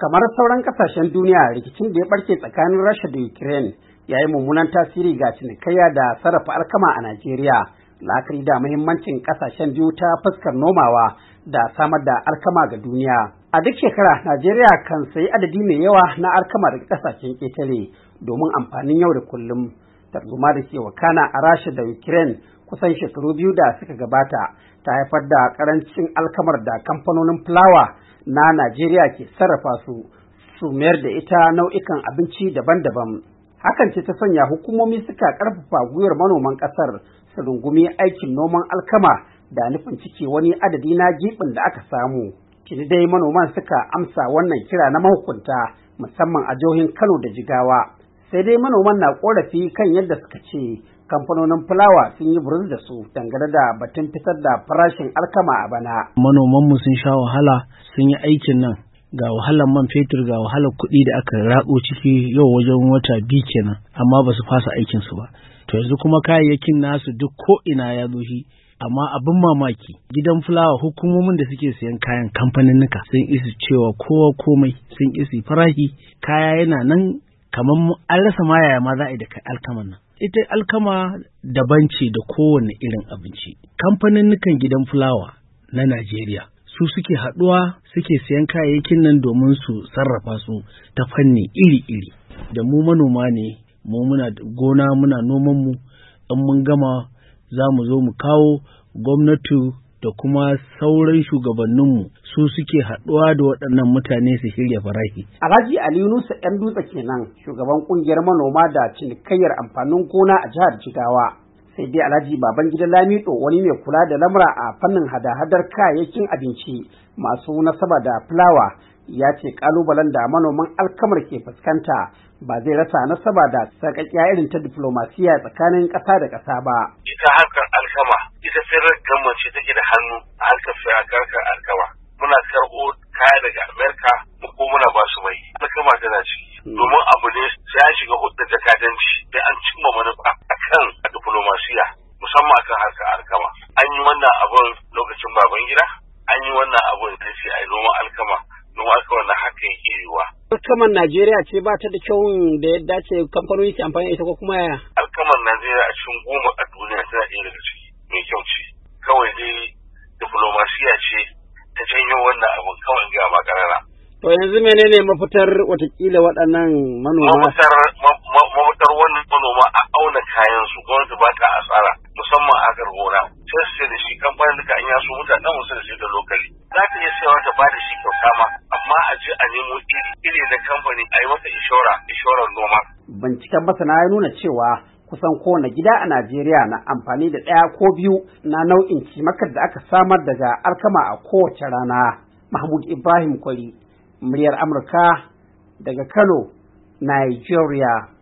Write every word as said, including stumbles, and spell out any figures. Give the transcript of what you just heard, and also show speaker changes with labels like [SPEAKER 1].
[SPEAKER 1] Kamar sauran kasashen duniya, rikicin da ya barke tsakanin Rasha da Ukraine ya yi mummunan tasiri ga cinikayya da sarrafa alkama a Najeriya, la'akari da muhimmancin kasashen biyu ta fuskar nomawa da samar da alkama ga duniya. A duk shekara, Najeriya kan sayi adadi mai yawa na alkama daga kasashen ƙetare domin amfanin yau da kullum. Tarzoma da ke wakana a Rasha da Ukraine kusan shekaru biyu da suka gabata ta haifar da karancin alkamar da kamfanonin fulawa na Najeriya ke sarrafa su su mayar da ita nau'ikan abinci daban-daban. Hakan ce ta sanya hukumomi suka karfafa gwiwar manoman kasar su rungumi aikin noman alkama da nufin cike wani adadi na gibin da aka samu. Kini dai manoman suka amsa wannan kira na mahukunta musamman a jihohin Kano da Jigawa. Sai dai manoman na korafi kan yadda suka ce kamfanonin fulawa sun yi buruz da su dangane da batun fitar da farashin alkama a bana.
[SPEAKER 2] Manomanmu sun sha wahala, sun yi aikin nan, ga wahalar man fetur, ga wahalar kuɗi da aka ratso ciki yau wajen wata biyu kenan, amma ba su fasa aikinsu ba. To yanzu kuma kayayyakin nasu duk ko ina ya zo shi, amma abin mamaki gidan fulawa hukumomin da suke sayan kayan kamfaninnika sun isi cewa kowa komai, sun isi farashi, kaya yana nan kamar an rasa ma yaya ma za a yi da alkaman nan. Ita alkama daban ce da kowane irin abinci. Kamfaninnikan gidan fulawa na Najeriya su suke haɗuwa suke sayan kayayyakin nan domin su sarrafa su ta fanni iri-iri. Da mu manoma ne, mu muna gona muna noman mu, in mun gama za mu zo mu kawo gwamnati da kuma sauran shugabanninmu su suke haɗuwa da waɗannan mutane su shirya farashi.
[SPEAKER 1] Alhaji Ali Yunusa ‘yan dutse kenan shugaban ƙungiyar manoma da cinikayyar amfanin gona a jihar Jigawa. Sai dai Alhaji Babangida Lamido wani mai kula da lamura a fannin hada-hadar kayayyakin abinci masu nasaba da fulawa ya ce ƙalubalen da manoman alkamar ke fuskanta ba zai rasa nasaba da sarƙaƙiya irin ta diflomasiya tsakanin ƙasa da ƙasa ba.
[SPEAKER 3] Ita harkar alkama ita firar gammace take da hannu a harkar harkar alkama. Muna karɓo kaya daga Amerika ko muna ba su mai. Alkama tana ciki. Domin abu ne sai an shiga hudda jakadanci sai an cimma manufa akan diflomasiya musamman akan harkar alkama. An yi wannan abun lokacin Babangida, an yi wannan abun da sai a yi noman alkama. Noman alkama na haka yake yiwuwa.
[SPEAKER 1] Alkamar Najeriya ce ba ta da kyau da ya dace kamfanoni su amfani da ita ko kuma yaya?
[SPEAKER 3] Alkamar Najeriya a cikin goma a duniya tana ɗaya daga ciki mai kyau ce. Kawai dai diflomasiya ce ta janyo wannan abun kawai ga makarara.
[SPEAKER 1] To yanzu menene mafitar watakila waɗannan manoma?
[SPEAKER 3] Mafitar mafitar wannan manoma a auna kayan su gwamnati ba ta asara musamman a harkar gona. Sai su da shi kamfanin duka an yaso mutanen musu da shi da lokali. Za ta iya sayawa ta ba da shi kyauta ma amma a je a nemo iri iri na kamfani a yi masa inshora inshorar noma.
[SPEAKER 1] Binciken masana ya nuna cewa kusan kowane gida a Najeriya na amfani da ɗaya ko biyu na nau'in cimakar da aka samar daga alkama a kowace rana. Mahmud Ibrahim Kwari, muryar Amurka daga Kano, Nigeria.